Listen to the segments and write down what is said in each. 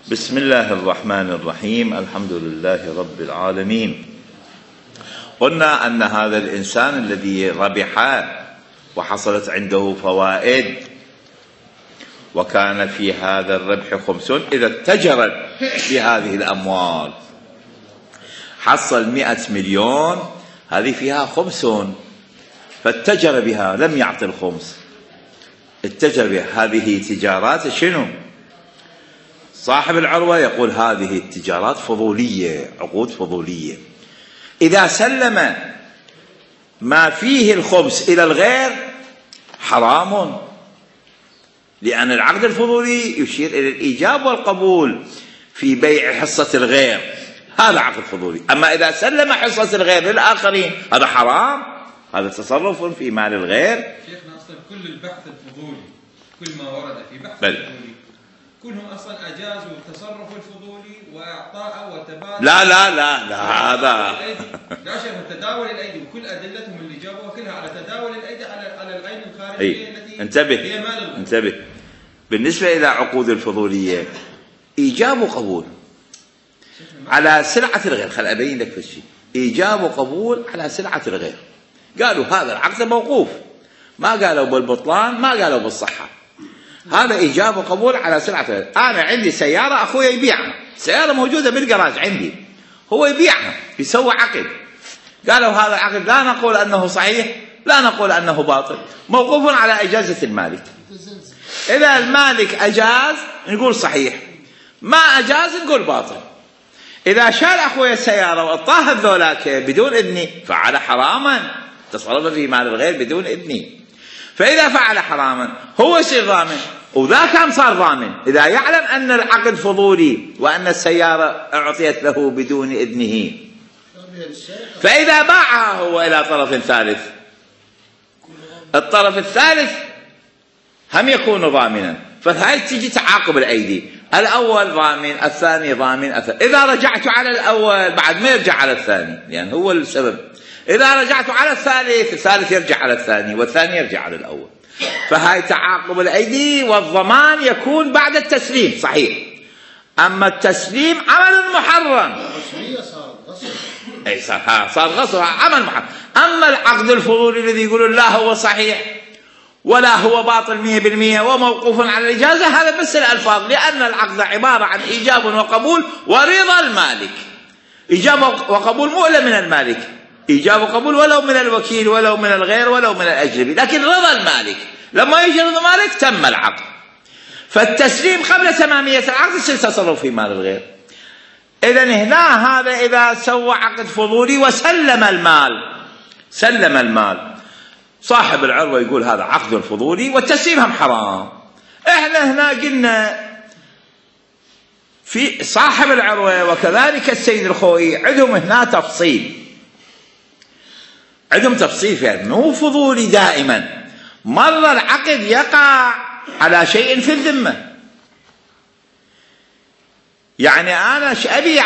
بسم الله الرحمن الرحيم. الحمد لله رب العالمين. قلنا أن هذا الإنسان الذي ربح وحصلت عنده فوائد وكان في هذا الربح 50، إذا اتجر بهذه الأموال حصل 100 مليون، هذه فيها 50 فاتجر بها، لم يعطي الخمس، اتجر بها. هذه تجارات شنو؟ صاحب العروة يقول هذه التجارات فضولية، عقود فضولية. إذا سلم ما فيه الخمس إلى الغير حرام، لأن العقد الفضولي يشير إلى الإيجاب والقبول في بيع حصة الغير، هذا عقد فضولي. أما إذا سلم حصة الغير للآخرين هذا حرام، هذا تصرف في مال الغير. شيخنا أصلا كل البحث الفضولي، كل ما ورد في بحث الفضولي كلهم أصلا أجازوا التصرف الفضولي وإعطاء وتبادل. لا هذا لا شيخ، تداول الأيدي وكل أدلتهم اللي جابوها كلها على تداول الأيدي على العين الخارجية التي هي مال. انتبه. بالنسبة إلى عقود الفضولية إيجاب وقبول على سلعة الغير، خل أبين لك في الشيء، إيجاب وقبول على سلعة الغير. قالوا هذا العقد موقوف، ما قالوا بالبطلان، ما قالوا بالصحة، هذا إيجاب وقبول على سلعة الغير. أنا عندي سيارة أخويا يبيعها، سيارة موجودة بالجراج عندي، هو يبيعها، يسوي عقد. قالوا هذا العقد لا نقول أنه صحيح، لا نقول أنه باطل، موقوف على إجازة المالك. إذا المالك أجاز نقول صحيح، ما أجاز نقول باطل. إذا شال أخويا السيارة وأعطاها الذولاك بدون إذني فعل حراما، تصرف في مال الغير بدون إذني. فإذا فعل حراما هو يصير ضامن، وذا كان صار ضامن إذا يعلم أن العقد فضولي وأن السيارة أعطيت له بدون إذنه. فإذا باعها هو إلى طرف ثالث، الطرف الثالث هم يكون ضامنا، فهاي تجي تعاقب الأيدي، الأول ضامن، الثاني ضامن، إذا رجعت على الأول بعد ما يرجع على الثاني، يعني هو السبب. إذا رجعت على الثالث، الثالث يرجع على الثاني، والثاني يرجع على الأول. فهاي تعاقب الأيدي، والضمان يكون بعد التسليم صحيح. أما التسليم عمل محرم، صار غصب، عمل محرم. أما العقد الفضولي الذي يقولون لا هو صحيح ولا هو باطل 100% وموقوف على الإجازة، هذا بس الألفاظ، لأن العقد عبارة عن إيجاب وقبول ورضا المالك. إيجاب وقبول مو إلا من المالك، إيجاب وقبول ولو من الوكيل ولو من الغير ولو من الأجنبي، لكن رضا المالك. لما يجي رضا المالك تم العقد. فالتسليم قبل تمامية العقد يصير تصرف في مال الغير. إذن هنا هذا إذا سوى عقد فضولي وسلم المال، سلم المال، صاحب العروة يقول هذا عقد فضولي والتسليم هم حرام. احنا هنا قلنا في صاحب العروة وكذلك السيد الخوئي عندهم هنا تفصيل، عندهم تفصيل فيها، مو فضولي دائما. مرة العقد يقع على شيء في الذمة، يعني أنا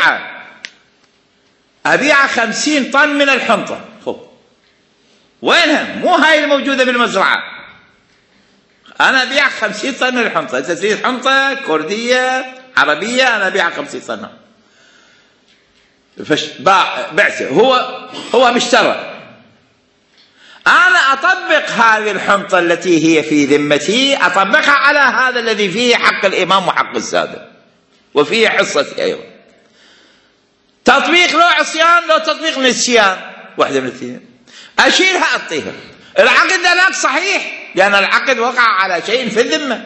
أبيع 50 طن من الحنطة، وينها؟ مو هاي الموجودة بالمزرعة، أنا أبيع 50 طن من الحنطة. أنت تريد حنطة كردية عربية، أنا أبيع 50 طن. بعته، هو مشترى. أنا أطبق هذه الحنطة التي هي في ذمتي، أطبقها على هذا الذي فيه حق الإمام وحق السادة وفيه حصتي أيضا. تطبيق لو عصيان لو تطبيق نسيان، واحدة من الاثنين، أشيلها أعطيها. العقد هناك صحيح لأن العقد وقع على شيء في الذمة،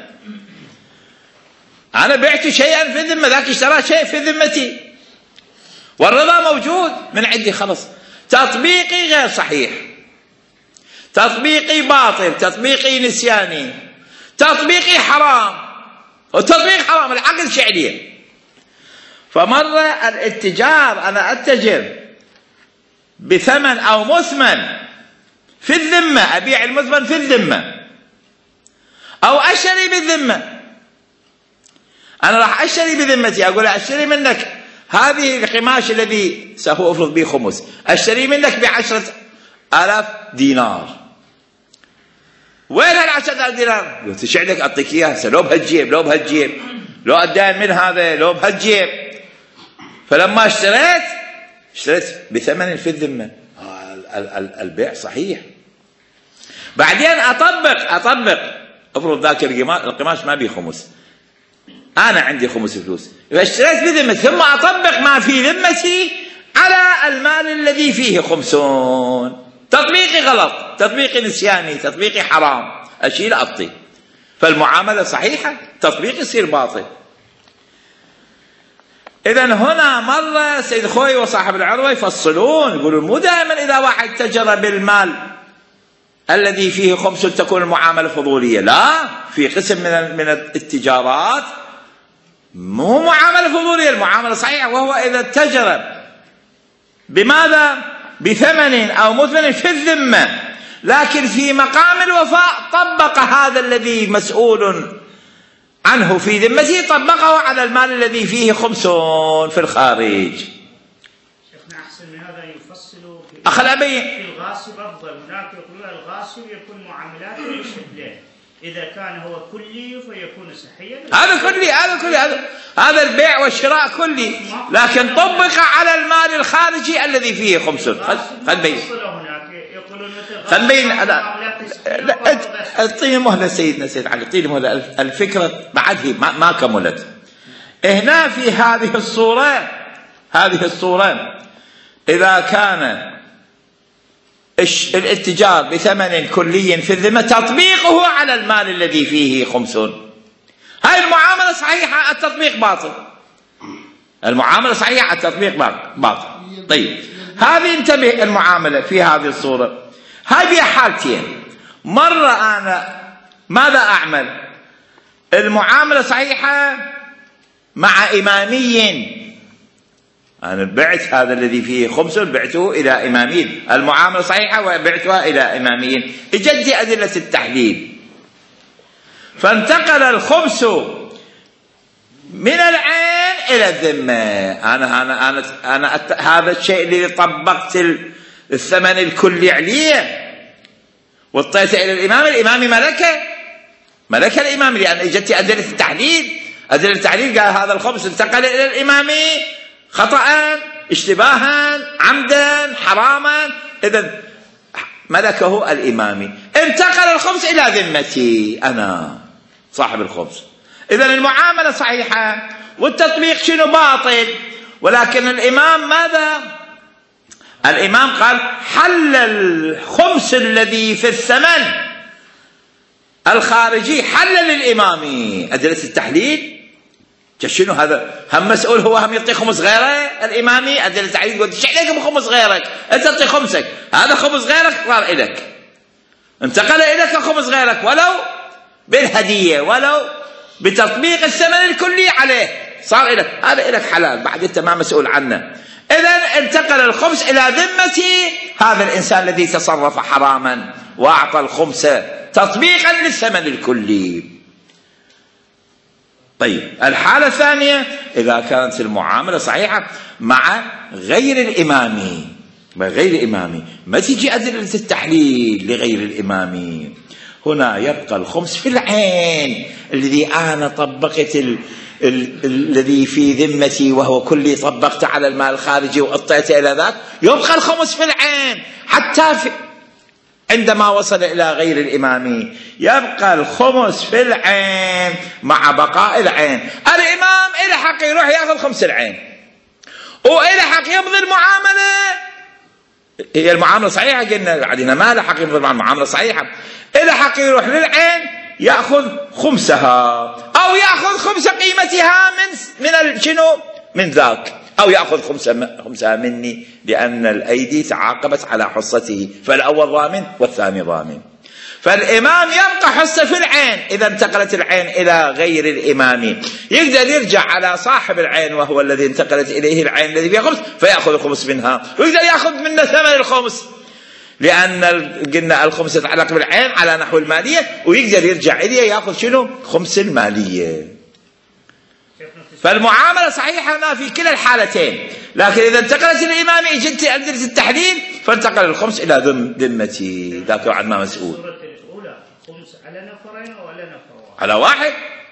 أنا بعت شيئا في الذمة، ذاك اشترى شيء في ذمتي والرضا موجود من عندي، خلص. تطبيقي غير صحيح، تطبيقي باطل، تطبيقي نسياني، تطبيقي حرام، والتطبيق حرام، العقد شعلية. فمرة الاتجار أنا أتجر بثمن أو مثمن في الذمة، أبيع المثمن في الذمة أو أشتري بالذمة. أنا راح أشتري بذمتي، أقول أشتري منك هذه القماش الذي سأفرض به خمس، أشتري منك ب10,000 دينار. وين 10,000 دينار؟ قلت ايش عندك؟ أعطيك إياها، لو بهالجيب لو أدين من هذا لو بهالجيب. فلما اشتريت بثمن في الذمة، البيع صحيح. بعدين أطبق افرض ذاك القماش ما بيه خمس، أنا عندي خمس فلوس، فاشتريت بذمة ثم أطبق ما في ذمتي على المال الذي فيه خمسون. تطبيقي غلط، تطبيقي نسياني، تطبيقي حرام، أشيل أبطي. فالمعاملة صحيحة، تطبيق يصير باطل. إذن هنا مرة سيد خوي وصاحب العروة يفصلون، يقولون مو دائما إذا واحد تجر بالمال الذي فيه خمس تكون المعاملة فضولية، لا، في قسم من التجارات مو معاملة فضولية، المعاملة صحيحة، وهو إذا اتجر بماذا؟ بثمن أو مثمن في الذمة، لكن في مقام الوفاء طبق هذا الذي مسؤول عنه في ذمته، طبقه على المال الذي فيه خمس في الخارج. شيخنا أحسن من هذا يفصلوا في الغاصب أفضل. هناك يقولون الغاصب يكون معاملاته بشكلين، إذا كان هو كلي فيكون صحيا، هذا البيع والشراء كلي، لكن طبق على المال الخارجي الذي فيه خمس. اعطيني مهلة سيدنا سيد علي، اعطيني مهلة، الفكرة بعد هي ما كملت. هنا في هذه الصورة إذا كان الاتجار بثمن كلي في الذمة طبيقه على المال الذي فيه خمس، هاي المعاملة صحيحة، التطبيق باطل. المعاملة صحيحة، التطبيق باطل. طيب هذه انتبه، المعاملة في هذه الصورة هذه حالتين. مرة أنا ماذا أعمل؟ المعاملة صحيحة مع إمامي، أنا بعت هذا الذي فيه خمس بعته إلى إمامي، المعاملة صحيحة وبعتها إلى إمامي، إجت أدلة التحليل، فانتقل الخمس من العين إلى الذمة. أنا هذا الشيء اللي طبقت الثمن الكلي عليه واعطيته إلى الإمام، الإمام ملك الإمام، لأن إجت أدلة التحليل. أدلة التحليل قال هذا الخمس انتقل إلى الإمام خطأ، اشتباها، عمدا، حراما، إذن ملكه الإمامي. انتقل الخمس إلى ذمتي أنا صاحب الخمس، إذن المعاملة صحيحة والتطبيق شنو؟ باطل. ولكن الإمام ماذا؟ الإمام قال حل الخمس الذي في الثمن الخارجي حل للإمامي. أدلة التحليل شنو هذا؟ هم مسؤول هو، هم يعطي خمس غيره الإمامي. أدلة التحليل يقول ايش عليك بخمس غيرك؟ أنت تعطي خمسك، هذا خمس غيرك صار إلك، انتقل إليك خمس غيرك، ولو بالهدية، ولو بتطبيق الثمن الكلي عليه صار إلك، هذا إلك حلال، بعد أنت ما مسؤول عنه. إذن انتقل الخمس إلى ذمة هذا الإنسان الذي تصرف حراما وأعطى الخمس تطبيقا للثمن الكلي. طيب الحالة الثانية إذا كانت المعاملة صحيحة مع غير الإمامي، ما تجي أدلة التحليل لغير الإمامي. هنا يبقى الخمس في العين الذي أنا طبقت الذي في ذمتي وهو كلي، طبقت على المال الخارجي وأعطيته إلى ذاك، يبقى الخمس في العين حتى عندما وصل إلى غير الإمامي يبقى الخمس في العين مع بقاء العين. الإمام إلى حق يروح يأخذ خمس العين، وإلى حق يمضي المعاملة، هي المعاملة صحيحة، قلنا بعدين ما له حق يمضي المعاملة صحيحة، إلى حق يروح للعين يأخذ خمسها، أو يأخذ خمس قيمتها من ذاك، أو يأخذ خمسها مني، لأن الأيدي تعاقبت على حصته، فالأول ضامن والثاني ضامن. فالإمام يبقى حصة في العين. إذا انتقلت العين إلى غير الإمام يقدر يرجع على صاحب العين وهو الذي انتقلت إليه العين الذي فيها خمس، فيأخذ الخمس منها، ويقدر يأخذ منه ثمن الخمس، لأن قلنا الخمس يتعلق بالعين على نحو المالية، ويقدر يرجع إليه يأخذ شنو؟ خمس المالية. فالمعاملة صحيحة هنا في كلا الحالتين، لكن إذا انتقلت الإمام إجت أدلة التحليل فانتقل الخمس إلى ذمتي، ذاك بعد ما مسؤول. الصورة الأولى خمس على نفرين وعلى نفر واحد؟ على واحد.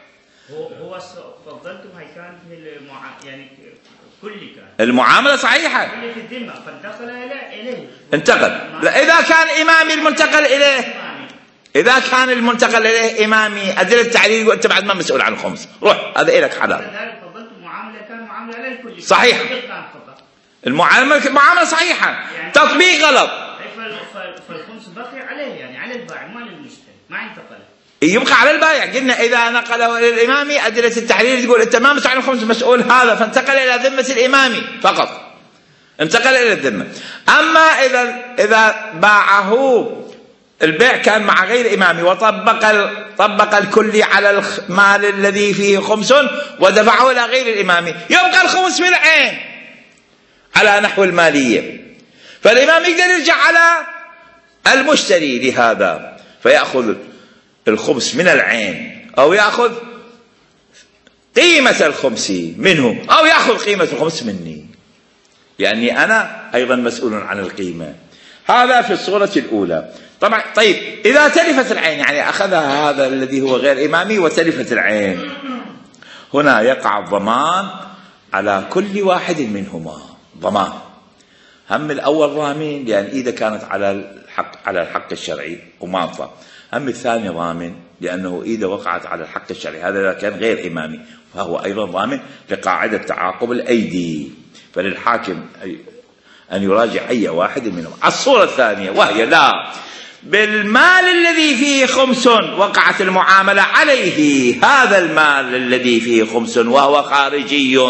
هو فضلتم هاي كانت يعني كلي كان المعاملة صحيحة، كلي في الذمة فانتقل إليه انتقل. لا إذا كان إمامي المنتقل إليه، إذا كان المنتقل إليه إمامي أدلة التعليل وأنت بعد ما مسؤول عن الخمس، روح هذا إلك حلال. لذلك فضلتم معاملة كان معاملة على الكل صحيح، المعاملة صحيحة يعني تطبيق غلط. فالخمس بقي عليه يعني على البائع ما للمشتري ما انتقل، يبقى على البائع. قلنا إذا نقله إلى الإمامي أدلة التحليل تقول أنت ما مسؤول عن الخمس مسؤول هذا، فانتقل إلى ذمة الإمامي فقط، انتقل إلى الذمة. أما إذا باعه البيع كان مع غير إمامي وطبق الكلي على المال الذي فيه خمس ودفعه إلى غير الإمامي، يبقى الخمس بالعين على نحو المالية، فالإمام يقدر يرجع على المشتري لهذا فيأخذ الخمس من العين، أو يأخذ قيمة الخمس منه، أو يأخذ قيمة الخمس مني، لأني أنا أيضا مسؤول عن القيمة. هذا في الصورة الأولى. طبعا طيب إذا تلفت العين، يعني أخذها هذا الذي هو غير إمامي وتلفت العين، هنا يقع الضمان على كل واحد منهما. ضمان هم الأول ضامن لأن إذا كانت على الحق الشرعي وماضة، هم الثاني ضامن لأنه إذا وقعت على الحق الشرعي، هذا إذا كان غير إمامي فهو أيضا ضامن لقاعدة تعاقب الأيدي، فللحاكم أن يراجع أي واحد منهم. الصورة الثانية وهي لا بالمال الذي فيه خمس وقعت المعاملة عليه، هذا المال الذي فيه خمس وهو خارجي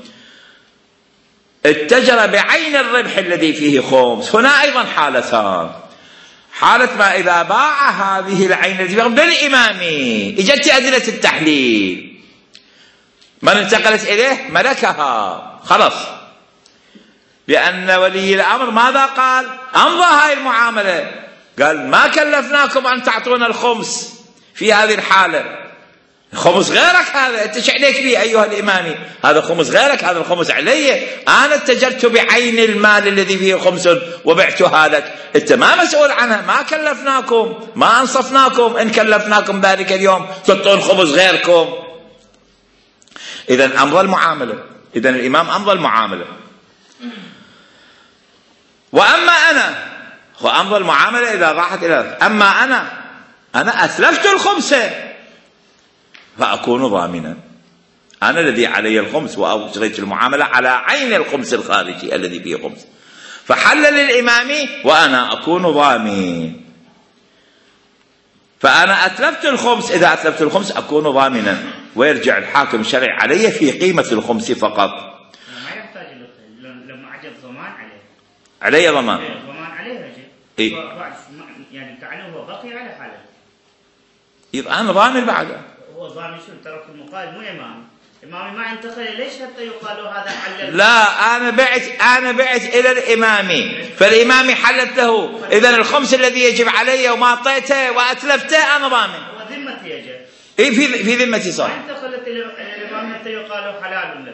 اتجر بعين الربح الذي فيه خمس. هنا أيضا حالتان، حالة ما إذا باع هذه العين التي فيه للإمامي، إجت أدلة التحليل، من انتقلت إليه ملكها خلاص، لأن ولي الأمر ماذا قال؟ أمضى هاي المعاملة، قال ما كلفناكم أن تعطونا الخمس في هذه الحالة، خمس غيرك هذا، أنت عليك به أيها الإمامي، هذا خمس غيرك، هذا الخمس علي، أنا اتجرت بعين المال الذي فيه خمس وبعتها لك، أنت ما مسؤول عنها، ما كلفناكم، ما أنصفناكم، إن كلفناكم ذلك اليوم تعطون خمس غيركم. إذن أمضى المعاملة، إذن الإمام أمضى المعاملة. وأما أنا وأمضى المعاملة إذا راحت إلى، أما أنا أتلفت الخمسة فأكون ضامنا، أنا الذي علي الخمس وأجريت المعاملة على عين الخمس الخارجي الذي فيه خمس، فحل للإمام وأنا أكون ضامن، فأنا أتلفت الخمس، إذا أتلفت الخمس أكون ضامنا، ويرجع الحاكم الشرعي علي في قيمة الخمس فقط. ما يحتاج لما عجب ضمان علي ضمان عليه رجل إيه؟ يعني كأنه هو بقي على حاله، يبقى أنا ضامن بعده. هو ضامن شو؟ ترك المقال مو إمامي ما انتقل ليش حتى يقال هذا حلل؟ لا أنا بعت إلى الإمامي، فالإمامي حلت له، إذن الخمس الذي يجب علي وما أعطيته وأتلفته أنا ضامن. هو ذمتي يجب. إيه في ذمتي صار. ما انتقلت إلى الإمام حتى يقال حلال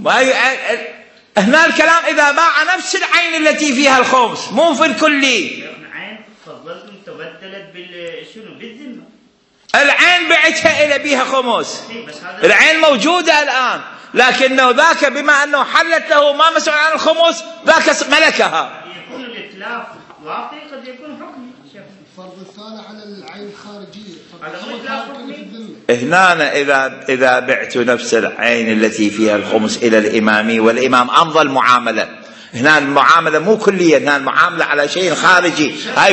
لك. هنا الكلام إذا باع نفس العين التي فيها الخمس مو في الكلي. عين فضلتم تبدلت شنو بالذمة. العين بعتها إلى بيها خمس، العين موجودة الآن، لكنه ذاك بما أنه حلت له ما مسؤول عن الخمس ذاك ملكها. يكون الإتلاف واقعي قد يكون حكمي. فرض الثالث على العين الخارجية. هذا مو إتلاف حكمي. هنا إذا بعت نفس العين التي فيها الخمس إلى الإمام والإمام أمضى المعاملة، هنا المعاملة مو كلية، هنا المعاملة على شيء خارجي، هاي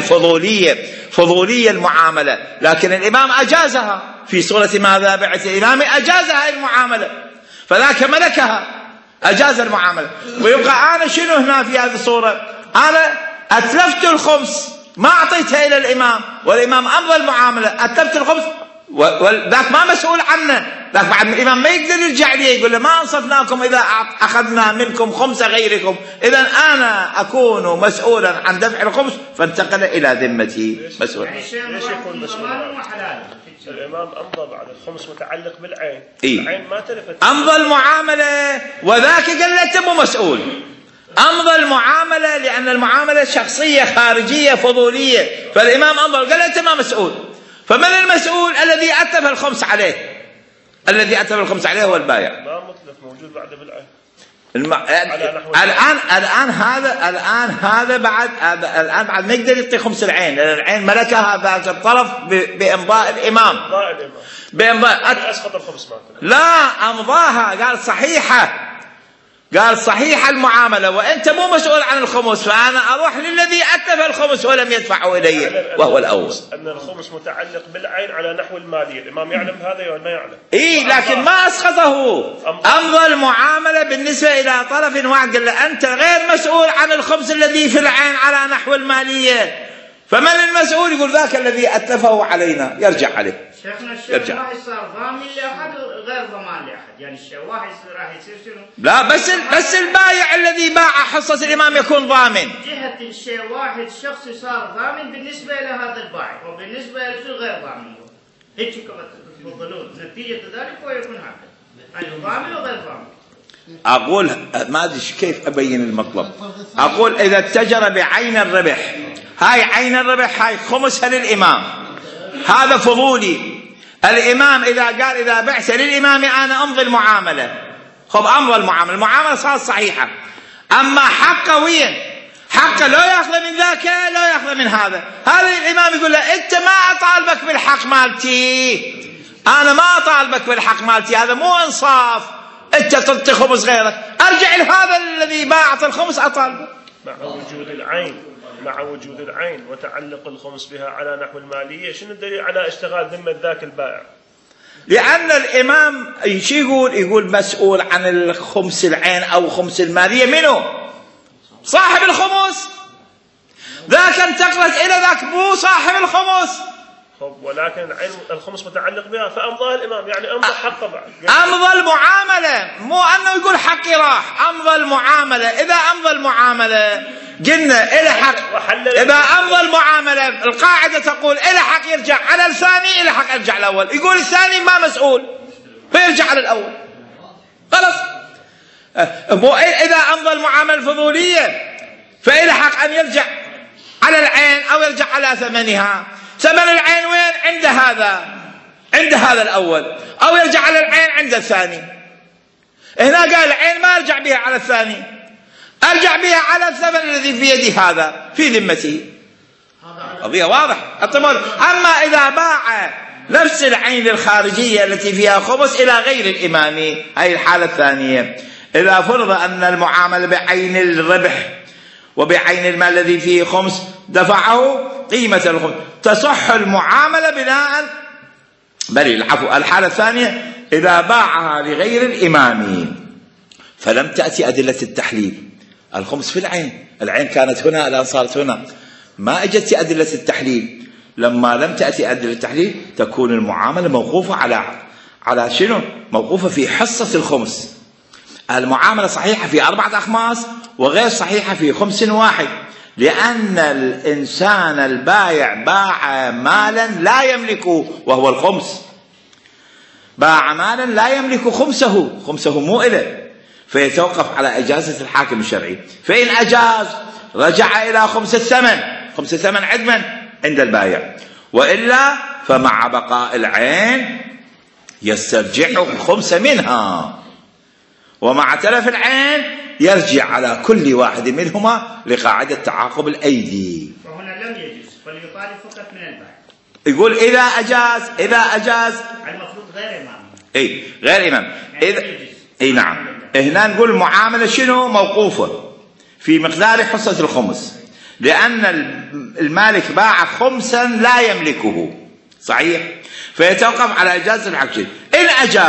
فضولية المعاملة، لكن الإمام أجازها في صورة ماذا بعت الإمام أجاز هاي المعاملة، فذاك ملكها أجاز المعاملة. ويبقى أنا شنو هنا في هذه الصورة؟ أنا أتلفت الخمس ما أعطيتها إلى الإمام والإمام أمضى المعاملة، أتلفت الخمس وذاك ما مسؤول عنه، ذاك بعد الإمام ما يقدر يرجع لي يقول له ما أنصفناكم إذا أخذنا منكم خمسة غيركم، إذن أنا أكون مسؤولا عن دفع الخمس، فانتقل إلى ذمتي مسؤول. ليش يكون مسؤول؟ الإمام أمضى بعد الخمس متعلق بالعين. إيه؟ العين ما تلفت، أمضى المعاملة وذاك قال له أنت مو مسؤول، أمضى المعاملة لأن المعاملة شخصية خارجية فضولية، فالإمام أمضى قال له أنت ما مسؤول، فمن المسؤول؟ الذي أتلف الخمس عليه، الذي أتلف الخمس عليه هو البايع. ما متلف موجود بعده بالعين. الآن بعد ما يقدر يعطي خمس العين، لأن العين ملكها ذاك الطرف بإمضاء الإمام. بإمضاء أسقط الخمس مالته. لا، أمضاها، قال صحيح المعاملة وأنت مو مسؤول عن الخمس، فأنا أروح للذي أتلف الخمس ولم يدفعه إلي وهو الأول. أن الخمس متعلق بالعين على نحو المالية، الإمام يعلم هذا ولا ما يعلم؟ لكن ما أسقطه، أمضى المعاملة بالنسبة إلى طرف واحد، قال له أنت غير مسؤول عن الخمس الذي في العين على نحو المالية، فمن المسؤول؟ يقول ذاك الذي أتلفه علينا يرجع عليه. شيخنا الشيء واحد صار ضامن لأحد وغير ضمان لأحد، يعني الشيء واحد راح يصير شنو؟ لا، بس البايع الذي باع حصة الإمام يكون ضامن. جهة الشيء واحد شخص صار ضامن بالنسبة لهذا البائع، وبالنسبة له غير ضامن. هيك كما تفضلون، نتيجة ذلك هو يكون هكذا، يعني ضامن وغير ضامن. أقول ما أدري كيف أبين المطلب. أقول إذا اتجر بعين الربح، هاي عين الربح هاي خمسها للإمام، هذا فضولي. الإمام إذا بعت للإمام أنا أمضي المعاملة، خب أمضي المعاملة صارت صحيحة. أما حقه وين؟ حقه لا يأخذ من ذاك لا يأخذ من هذا. الإمام يقول له أنت ما أطالبك بالحق مالتي، أنا ما أطالبك بالحق مالتي، هذا مو إنصاف، أنت تعطي خمس غيرك، أرجع لهذا الذي باعت الخمس أطالبه. مع وجود العين وتعلق الخمس بها على نحو المالية، شنو الدليل على اشتغال ذمة ذاك البائع؟ لأن الإمام يقول مسؤول عن الخمس العين أو خمس المالية منه صاحب الخمس، ذاك انتقلت إلى ذاك مو صاحب الخمس. ولكن العين الخمس متعلق بها فأمضى الإمام، يعني أمضى حقه بعد. أمضى المعاملة، مو أنه يقول حقي راح، أمضى المعاملة. إذا أمضى المعاملة قلنا إلى حق، إذا أمضى المعاملة القاعدة تقول إلى حق يرجع على الثاني، إلى حق يرجع الأول. يقول الثاني ما مسؤول فيرجع على الأول، خلاص. إذا أمضى المعاملة الفضولية فإلى حق أن يرجع على العين أو يرجع على ثمنها. ثمن العين وين؟ عند هذا الأول، أو يرجع على العين عند الثاني. هنا قال العين ما أرجع بها على الثاني، أرجع بها على الثمن الذي في يدي هذا في ذمته. قضية واضح. أما إذا باع نفس العين الخارجية التي فيها خمس إلى غير الإمام، هذه الحالة الثانية. إذا فرض أن المعاملة بعين الربح وبعين المال الذي فيه خمس دفعه قيمة الخمس، تصح المعاملة بناء الحالة الثانية إذا باعها لغير الإمام فلم تأتي أدلة التحليل. الخمس في العين كانت هنا الآن صارت هنا، ما أجت أدلة التحليل. لما لم تأتي أدلة التحليل تكون المعاملة موقوفة على شنو؟ موقوفة في حصة الخمس. المعاملة صحيحة في 4 أخماس وغير صحيحة في خمس واحد، لأن الإنسان البايع باع مالا لا يملكه وهو الخمس، باع مالا لا يملك خمسه مو إله، فيتوقف على إجازة الحاكم الشرعي. فإن أجاز رجع إلى خمس الثمن عدما عند البايع، وإلا فمع بقاء العين يسترجع الخمس منها، ومع تلف العين يرجع على كل واحد منهما لقاعدة تعاقب الأيدي. وهنا لم يجوز، فليطالب فقط من البائع. يقول إذا أجاز المفروض غير إمام. غير إمام. نعم. هنا نقول المعاملة شنو؟ موقوفة في مقدار حصة الخمس، لأن المالك باع خمسا لا يملكه، صحيح؟ فيتوقف على إجازة الحكي. إن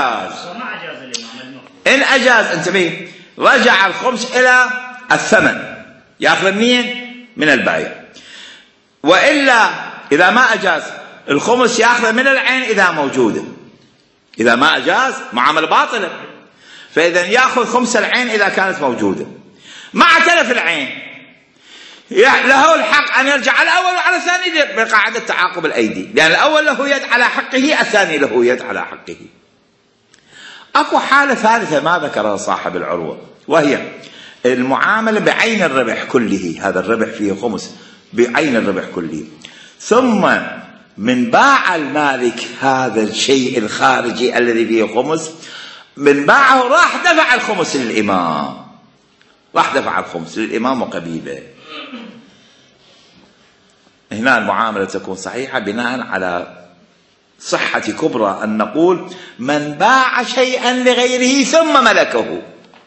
أجاز انتبه، رجع الخمس إلى الثمن، يأخذ من البائع. وإلا إذا ما أجاز الخمس يأخذ من العين إذا موجودة. إذا ما أجاز معاملة باطلة، فإذا يأخذ خمس العين إذا كانت موجودة. مع تلف العين له الحق أن يرجع على الأول وعلى الثاني بقاعدة تعاقب الأيدي، لأن الأول له يد على حقه، الثاني له يد على حقه. أكو حالة ثالثة ما ذكرها صاحب العروة، وهي المعاملة بعين الربح كله. هذا الربح فيه خمس بعين الربح كله، ثم من باع المالك هذا الشيء الخارجي الذي فيه خمس، من باعه راح دفع الخمس للإمام، راح دفع الخمس للإمام وقبيله. هنا المعاملة تكون صحيحة بناء على صحة كبرى أن نقول من باع شيئا لغيره ثم ملكه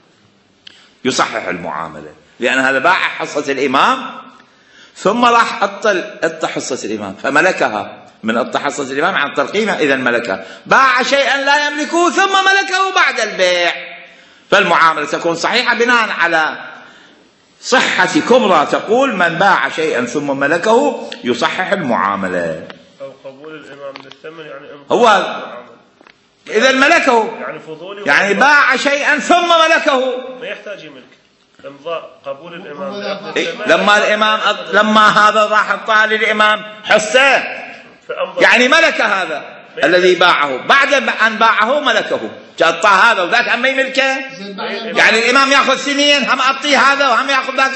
يصحح المعاملة، لأن هذا باع حصة الإمام ثم راح أط حصة الإمام فملكها، من أط حصة الإمام عن ترقيمه إذا ملكها. باع شيئا لا يملكه ثم ملكه بعد البيع، فالمعاملة تكون صحيحة بناء على صحة كبرى تقول من باع شيئا ثم ملكه يصحح المعاملة. أو قبول الإمام للثمن يعني هو إذا ملكه يعني فضولي، يعني باع شيئا ثم ملكه ما يحتاج يملك. امضاء قبول الإمام لما الإمام لما هذا راح الطالب للإمام حصة يعني ملك هذا الذي باعه، بعد أن باعه ملكه، جاء هذا وذاك أما يملكه، يعني الإمام يأخذ سنين هم أعطيه هذا وهم يأخذ ذاك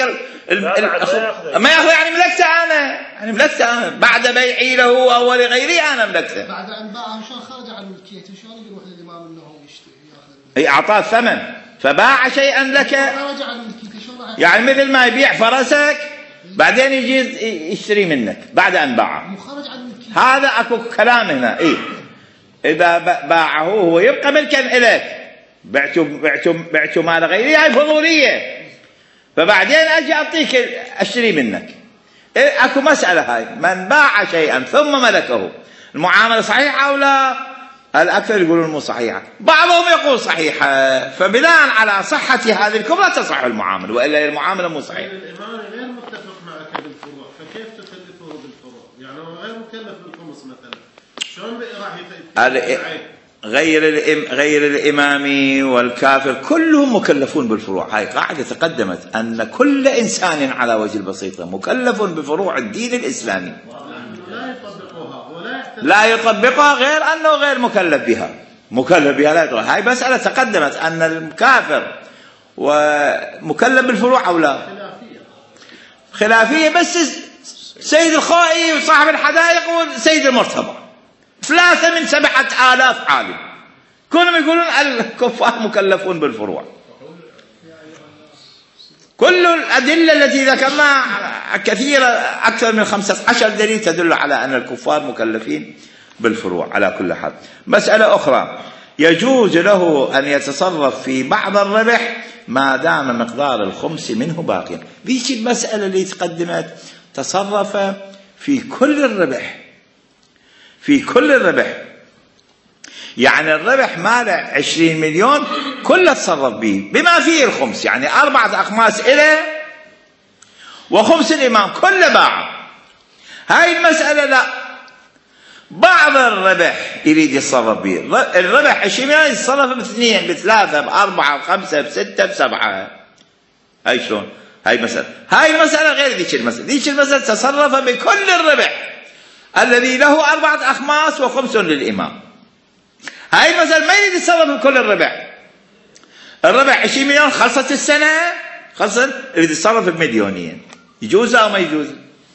ما يأخذ، يعني ملكته أنا، يعني ملكته أنا بعد بيعي له أو لغيري أنا ملكته. بعد أن باعه شلون خرج عن ملكيته؟ شلون يروح للإمام إنه يشتري يأخذ؟ أي أعطاه الثمن فباع شيئا لك، خرج عن ملكيته شلون؟ يعني مثل ما يبيع فرسك بعدين يجي يشتري منك بعد أن باعه، خرج عن ملكيته. هذا أكو كلام هنا. إيه إذا باعه هو يبقى ملكا إليك، بعته مال غيري هاي فضولية، فبعدين أجي أعطيك أشتري منك. إيه أكو مسألة هاي من باع شيئا ثم ملكه، المعاملة صحيحة أو لا؟ الأكثر يقولون مو صحيحة، بعضهم يقول صحيحة، فبناء على صحة هذه الكبرى تصح المعاملة، وإلا المعاملة مو صحيحة. الإمام غير متفق معك بالفروع، فكيف تكلفه بالفروع؟ يعني هو غير مكلف بالخمس مثلا، شلون راح غير الإمام والكافر كلهم مكلفون بالفروع. هاي قاعدة تقدمت أن كل إنسان على وجه البسيطة مكلف بفروع الدين الإسلامي، لا يطبقها غير أنه غير مكلف بها، مكلف بها لا يطبقها. هاي مسألة تقدمت أن الكافر ومكلف بالفروع أو لا، خلافية. بس سيد الخوئي وصاحب الحدائق وسيد المرتضى 3 من 7,000 عالم كلهم يقولون الكفار مكلفون بالفروع. كل الأدلة التي ذكرناها كثيرة، أكثر من 15 دليل تدل على أن الكفار مكلفين بالفروع. على كل حال مسألة أخرى، يجوز له أن يتصرف في بعض الربح ما دام مقدار الخمس منه باقيا. ذيك المسألة اللي تقدمت تصرف في كل الربح، في كل الربح، يعني الربح ماله 20 مليون كله تصرف به بما فيه الخمس، يعني 4 أخماس إله وخمس الإمام كله باع. هاي المسألة لا، بعض الربح يريد يتصرف به، الربح 20 مليون يتصرف ب2 ب3 ب4 ب5 ب6 ب7. هاي شلون؟ هاي المسألة غير ذيك المسألة. ذيك المسألة تصرف بكل الربح الذي له 4 أخماس وخمس للإمام. هاي المسألة ما يريد يتصرف بكل الربح، الربح 20 مليون خلصت السنة، خلصت يريد يتصرف ب2 يجوز أو ما يجوز؟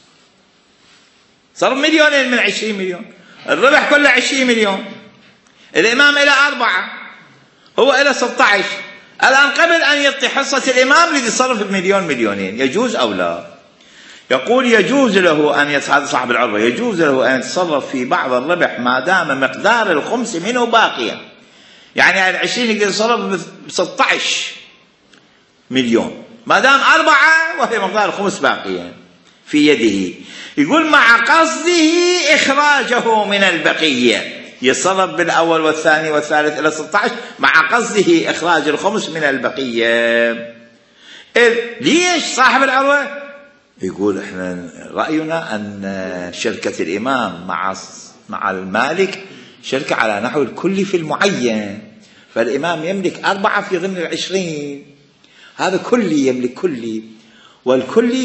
صرف 2 من 20 مليون، الربح كله 20 مليون، الإمام إلى 4 هو إلى 16. الآن قبل أن يعطي حصة الإمام يريد يتصرف ب2 يجوز أو لا؟ يقول يجوز له أن هذا صاحب العروة يجوز له أن يتصرف في بعض الربح ما دام مقدار الخمس منه باقيا، يعني 20 يقدر يتصرف ب 16 مليون ما دام 4 وهي مقدار الخمس باقيا في يده. يقول مع قصده إخراجه من البقية، يتصرف بالأول والثاني والثالث إلى 16 مع قصده إخراج الخمس من البقية. ليش صاحب العروة يقول احنا رأينا أن شركة الإمام مع المالك شركة على نحو الكلي في المعين، فالإمام يملك 4 في ضمن 20، هذا كلي يملك كلي، والكلي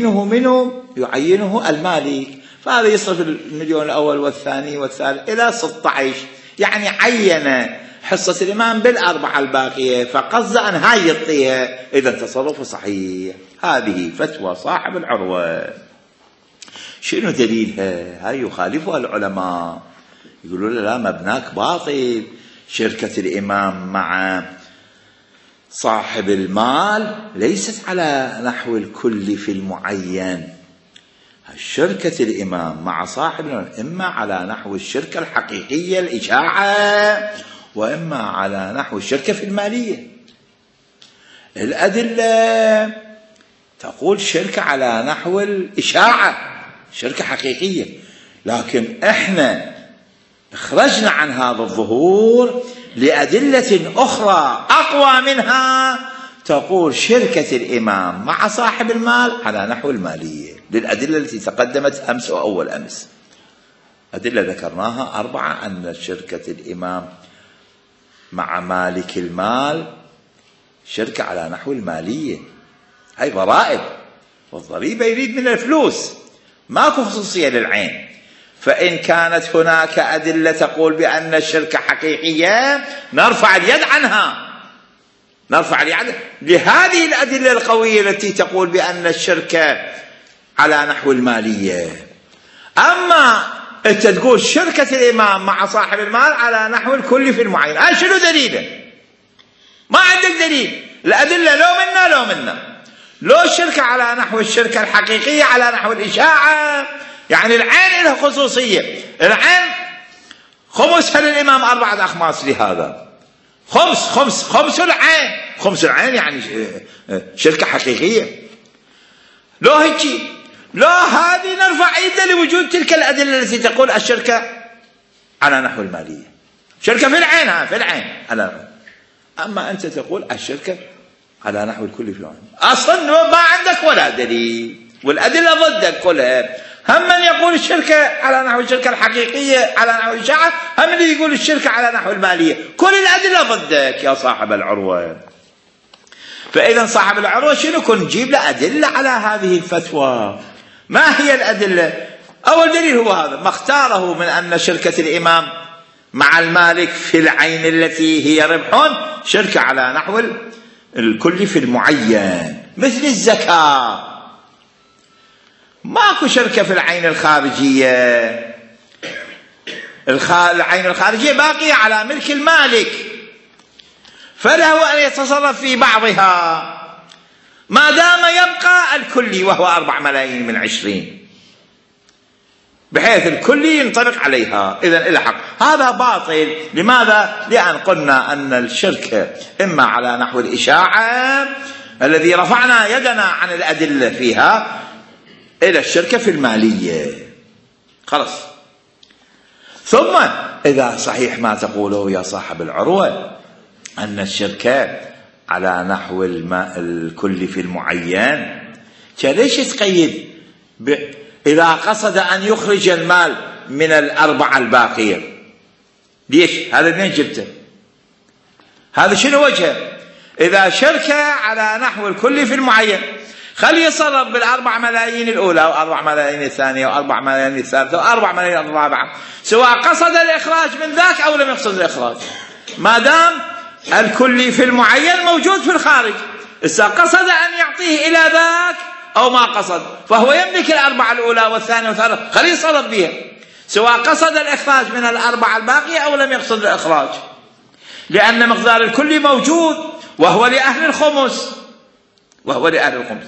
يعينه المالك، فهذا يصرف 1,000,000 الأول والثاني والثالث إلى 16، يعني عين حصة الإمام بال4 الباقية، فقصد أن هاي يعطيها، إذا تصرفه صحيح. هذه فتوى صاحب العروة. شنو دليلها؟ هاي يخالفها العلماء، يقولوا لا مبناك باطل، شركة الإمام مع صاحب المال ليست على نحو الكل في المعين. شركة الإمام مع صاحب المال إما على نحو الشركة الحقيقية الإشاعة، وإما على نحو الشركة في المالية. الأدلة تقول شركة على نحو الإشاعة، شركة حقيقية، لكن إحنا خرجنا عن هذا الظهور لأدلة أخرى أقوى منها تقول شركة الإمام مع صاحب المال على نحو المالية، للأدلة التي تقدمت أمس وأول أمس. أدلة ذكرناها 4: أن شركة الإمام مع مالك المال شركة على نحو المالية، هاي ضرائب، والضريبة يريد من الفلوس، ماكو خصوصية للعين. فإن كانت هناك أدلة تقول بأن الشركة حقيقية نرفع اليد عنها، نرفع اليد لهذه الأدلة القوية التي تقول بأن الشركة على نحو المالية. أما أنت تقول شركة الإمام مع صاحب المال على نحو الكل في المعين، هاي شنو دليله؟ ما عندك دليل. الأدلة لو منا لو الشركة على نحو الشركة الحقيقية على نحو الإشاعة، يعني العين لها خصوصية، العين خمسها للإمام 4 أخماس لهذا، خمس العين، خمس العين يعني شركة حقيقية. لو هيك لو هذه نرفع ايدنا لوجود تلك الأدلة التي تقول الشركة على نحو المالية، شركة في العين، في العين على. أما أنت تقول الشركة على نحو الكل في العين، أصلا ما عندك ولا دليل، والأدلة ضدك كلها. هم من يقول الشركة على نحو الشركة الحقيقية على نحو الإشاعة، هم اللي يقول الشركة على نحو المالية، كل الأدلة ضدك يا صاحب العروة. فإذا صاحب العروة شنو كن نجيب له أدلة على هذه الفتوى. ما هي الأدلة؟ أول دليل هو هذا، ما اختاره من أن شركة الإمام مع المالك في العين التي هي ربح شركة على نحو الكل في المعين، مثل الزكاة. ماكو شركة في العين الخارجية، العين الخارجية باقية على ملك المالك، فله أن يتصرف في بعضها ما دام يبقى الكلي وهو 4 ملايين من 20، بحيث الكلي ينطبق عليها، إذن إلى حق. هذا باطل. لماذا؟ لأن قلنا أن الشركة إما على نحو الإشاعة الذي رفعنا يدنا عن الأدلة فيها إلى الشركة في المالية، خلص. ثم إذا صحيح ما تقوله يا صاحب العروة أن الشركة على نحو الكل في المعين، ليش تقيد إذا قصد أن يخرج المال من 4 الباقية؟ ليش؟ هذا منين جبته؟ هذا شنو وجهه؟ إذا شركة على نحو الكل في المعين، خليه يصرف بال4 ملايين الأولى و4 ملايين الثانية و4 ملايين الثالثة و4 ملايين الرابعة، سواء قصد الإخراج من ذاك أو لم يقصد الإخراج، ما دام الكلي في المعين موجود في الخارج. إذا قصد أن يعطيه إلى ذاك أو ما قصد، فهو يملك 4 الأولى والثانية والثالثة، خليه يصرف بها، سواء قصد الإخراج من 4 الباقية أو لم يقصد الإخراج، لأن مقدار الكلي موجود وهو لأهل الخمس، وهو لأهل الخمس.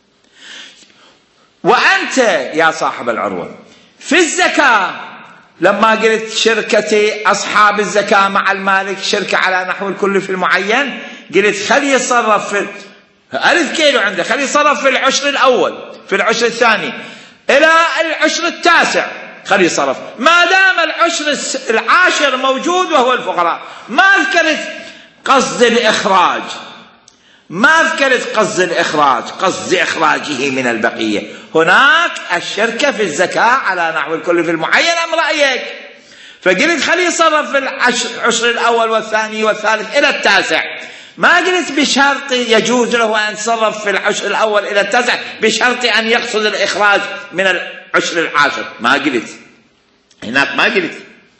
وأنت يا صاحب العروة في الزكاة لما قلت شركة أصحاب الزكاة مع المالك شركة على نحو الكل في المعين، قلت خلي يصرف في 1000 كيلو عنده، خلي يصرف في العشر الأول، في العشر الثاني، إلى العشر التاسع خلي يصرف، ما دام العشر العاشر موجود وهو الفقراء. ما ذكرت قصد الإخراج، ما ذكرت قصد الإخراج، قصد إخراجه من البقية. هناك الشركة في الزكاة على نحو الكل في المعين أم رأيك؟ فقلت خليه يصرف في العشر الأول والثاني والثالث إلى التاسع، ما قلت بشرط يجوز له أن يتصرف في العشر الأول إلى التاسع بشرط أن يقصد الإخراج من العشر العاشر، ما قلت هناك، ما قلت.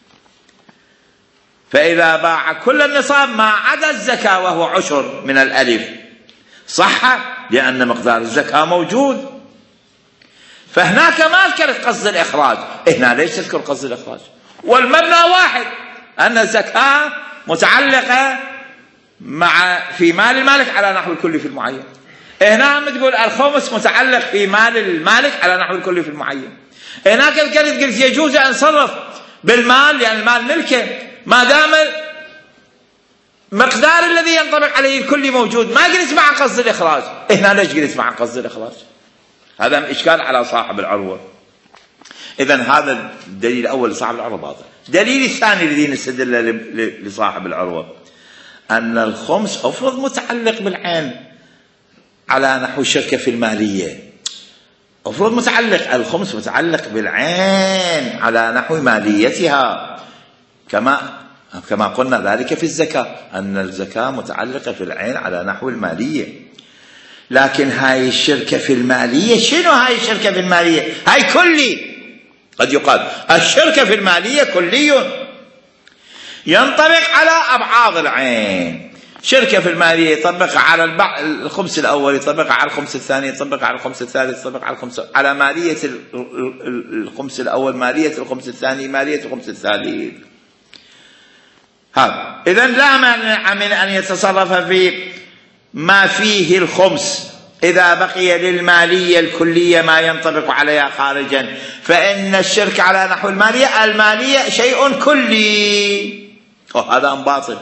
فإذا باع كل النصاب ما عدا الزكاة وهو عشر من الألف صح، لأن مقدار الزكاة موجود. فهناك ما ذكرت قصد الإخراج، هنا ليش تذكر قصد الإخراج؟ والمبنى واحد، أن الزكاة متعلقة في مال المالك على نحو الكلي في المعين. هنا هم تقول الخمس متعلق في مال المالك على نحو الكلي في المعين. هناك قلت يجوز أن صرف بالمال، يعني المال ملكه ما دام مقدار الذي ينطبق عليه الكلي موجود، ما قلت مع قصد الإخراج. هنا ليش قلت مع قصد الإخراج؟ هذا إشكال على صاحب العروة. إذن هذا الدليل الأول لصاحب العروة باطل. الدليل الثاني الذي نستدل لصاحب العروة أن الخمس أفرض متعلق بالعين على نحو الشركة في المالية، أفرض متعلق، الخمس متعلق بالعين على نحو ماليتها، كما قلنا ذلك في الزكاة، أن الزكاة متعلقة في العين على نحو المالية. لكن هاي الشركة في المالية، شنو هاي الشركة في المالية؟ هاي كلي. قد يقال الشركة في المالية كلي ينطبق على أبعاض العين. شركة في المالية يطبق على الخمس الأول، يطبق على الخمس الثاني، يطبق على الخمس الثالث، يطبق على مالية الخمس الأول، مالية الخمس الثاني، مالية الخمس الثالث. هذا إذن لا مانع من أن يتصرف في ما فيه الخمس إذا بقي للمالية الكلية ما ينطبق عليها خارجا، فإن الشرك على نحو المالية شيء كلي، وهذا باطل.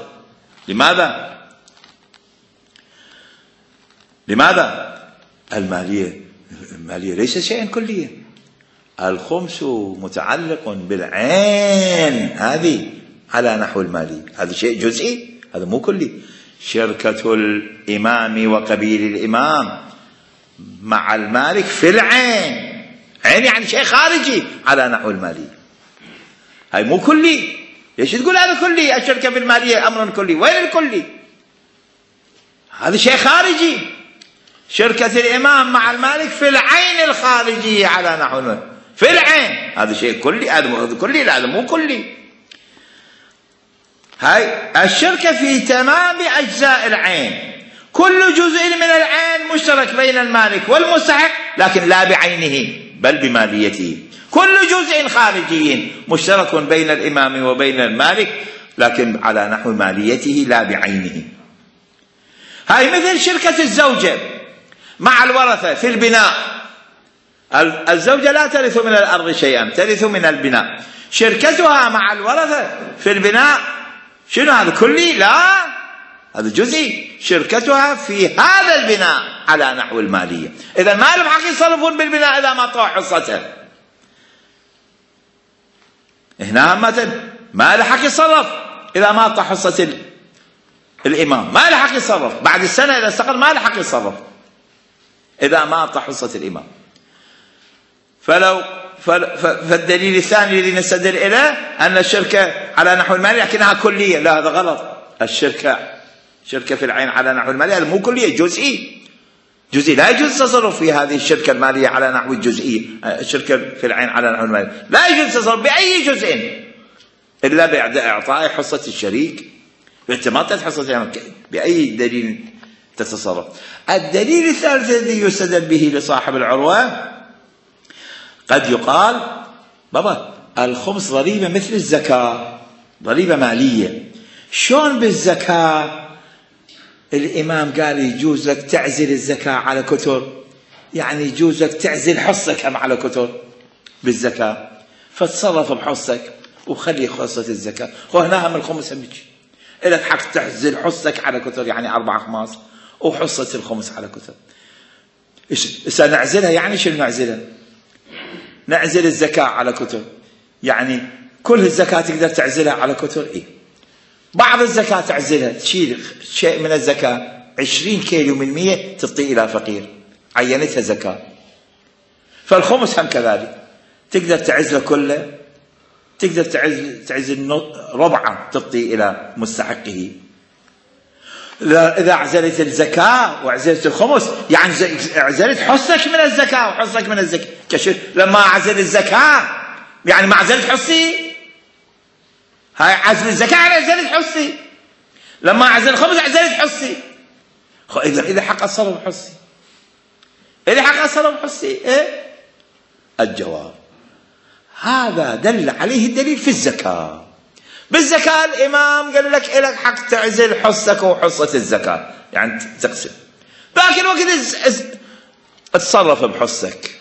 لماذا؟ المالية ليس شيئا كليا، الخمس متعلق بالعين هذه على نحو المالية، هذا شيء جزئي، هذا مو كلي. شركة الإمام وقبيل الإمام مع المالك في العين، عين يعني شيء خارجي على نحو المالية، هاي مو كلي. ليش تقول هذا كلي؟ الشركة في المالية أمر كلي، وين الكلي؟ هذا شيء خارجي. شركة الإمام مع المالك في العين الخارجية على نحو المالية، في العين، هذا شيء كلي، هذا كلي، لا هذا مو كلي. هاي الشركة في تمام أجزاء العين، كل جزء من العين مشترك بين المالك والمستحق، لكن لا بعينه بل بماليته. كل جزء خارجي مشترك بين الإمام وبين المالك، لكن على نحو ماليته لا بعينه. هاي مثل شركة الزوجة مع الورثة في البناء. الزوجة لا ترث من الأرض شيئا، ترث من البناء. شركتها مع الورثة في البناء شنو هذا؟ كلي؟ لا، هذا جزئي. شركتها في هذا البناء على نحو المالية. إذا ما لهم حق يصرفون بالبناء إذا ما أعطوا حصته. هنا ما له حق يصرف إذا ما أعطى حصة الإمام، ما له حق يصرف. بعد السنة إذا استقل ما له حق يصرف إذا ما أعطى حصة الإمام. فالدليل الثاني الذي نستدل إليه أن الشركة على نحو المالية لكنها كلية، لا هذا غلط. شركة في العين على نحو المالية هذا مو كلية، جزئي، لا يجوز التصرف في هذه الشركة المالية على نحو الجزئية. الشركة في العين على نحو المالية لا يجوز التصرف بأي جزء إلا بعد إعطاء حصة الشريك، باعتماد حصة بأي دليل تتصرف. الدليل الثالث الذي يستدل به لصاحب العروة، قد يقال بابا الخمس ضريبة مثل الزكاة، ضريبة مالية. شلون بالزكاة الإمام قال يجوز لك تعزل الزكاة على كتر، يعني يجوز لك تعزل حصك هم على كتر بالزكاة، فتصرف بحصك وخلي حصة الزكاة. وهنا هم الخمس هم إلك حق تعزل حصك على كتر، يعني 4 أخماس، وحصة الخمس على كتر. سنعزلها يعني شنو نعزلها؟ نعزل الزكاة على كتر، يعني كل الزكاة تقدر تعزلها على كتر. إيه؟ بعض الزكاة تعزلها، تشيل شيء من الزكاة 20 كيلو من 100 تعطي إلى فقير، عينتها زكاة. فالخمس هم كذلك، تقدر تعزله كله، تقدر تعزل ربعه تعطي إلى مستحقه. إذا عزلت الزكاة وعزلت الخمس يعني عزلت حصك من الزكاة وحصك من الزكاة. لما عزل الزكاة يعني ما عزلت حصي، هاي عزل الزكاة يعني عزلت حصي. لما عزل الخمس عزلت حصي. إذا حق الصرف حصي، إذا حق الصرف حصي إيه؟ الجواب هذا دل عليه الدليل في الزكاة. بالزكاة الإمام قال لك إلك حق تعزل حصك وحصة الزكاة، يعني تقسم، لكن وقت اتصرف بحصك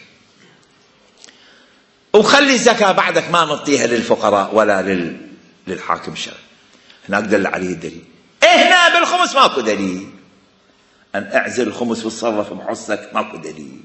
وخلي الزكاة بعدك ما نعطيها للفقراء ولا للحاكم الشرعي. هناك دل عليه الدليل. هنا بالخمس ماكو دليل، أن أعزل الخمس وتصرف بحصك ماكو دليل.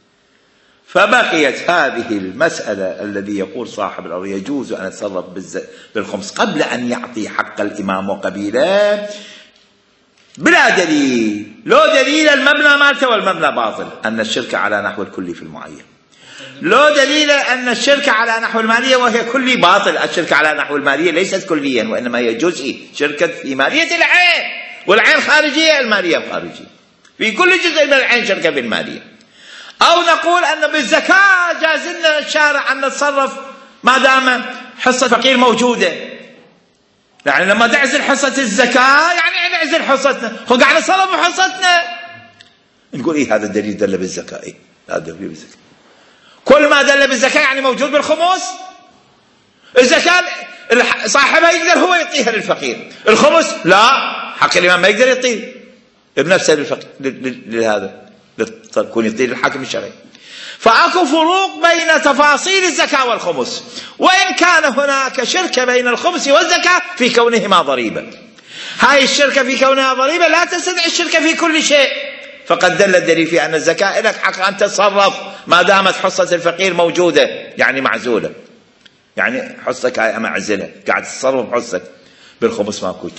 فبقيت هذه المسألة الذي يقول صاحب الأرض يجوز أن أتصرف بالخمس قبل أن يعطي حق الإمام وقبيله بلا دليل. لو دليل المبنى مالته والمبنى باطل، أن الشركة على نحو الكلي في المعين. لو دليل أن الشركة على نحو المالية وهي كلي باطل. الشركة على نحو المالية ليست كليا وإنما هي جزئي، شركة في مالية العين، والعين خارجية المالية خارجية، في كل جزء من العين شركة بالمالية. أو نقول أن بالزكاة جاز لنا الشارع أن نتصرف ما دام حصة فقير موجودة، يعني لما تعزل حصة الزكاة يعني نعزل حصتنا، قاعد نتصرف بحصتنا. نقول إيه هذا الدليل دل بالزكاة؟ إيه هذا الدليل بالزكاة؟ كل ما دل بالزكاة يعني موجود بالخمس. الزكاة صاحبها يقدر هو يعطيها للفقير، الخمس لا، حق الإمام ما يقدر يعطيه بنفسه لهذا يكون يعطيه للحاكم الشرعي. فأكو فروق بين تفاصيل الزكاة والخمس، وإن كان هناك شركة بين الخمس والزكاة في كونهما ضريبة. هاي الشركة في كونها ضريبة لا تستدعي الشركة في كل شيء، فقد دل الدليل في أن الزكاة لك حق أن تتصرف ما دامت حصة الفقير موجودة، يعني معزولة، يعني حصتك هاي معزلة قاعد تتصرف بحصتك. بالخمس ماكو